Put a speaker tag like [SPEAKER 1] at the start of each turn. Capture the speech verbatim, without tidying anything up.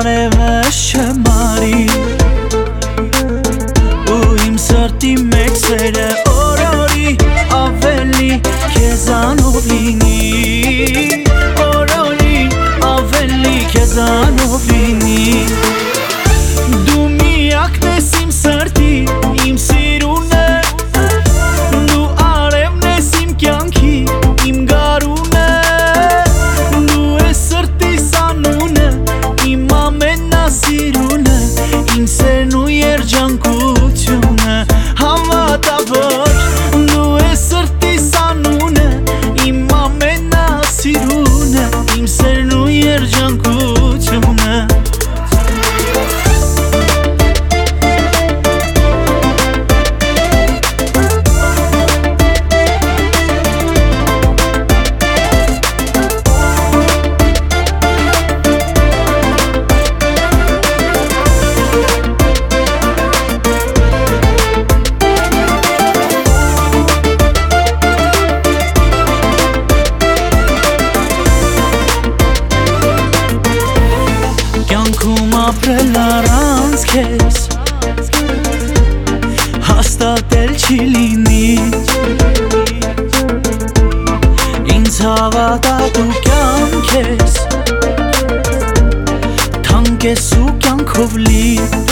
[SPEAKER 1] Արևս չմարի ու իմ սրտի մեջ սերը օրորի ավելի քեզանով լինի օրորի ավելի քեզանով լինի Դու միակն ես իմ սրտի իմ սիրունը Դու արևն ես իմ կյանքի իմ գարունը Դու ես սրտիս անունը իմ ամենասիրունը Իմ սերն ու երջանկությունը Հավատավոր Դու ես սրտիս անունը իմ ամենասիրունը Իմ սերն ու երջանկությունը Կյանքում ապրել առանց քեզ հաստատել չի լինի Ինձ հավատա դու կյանք ես թանկ ես ու կյանքով լի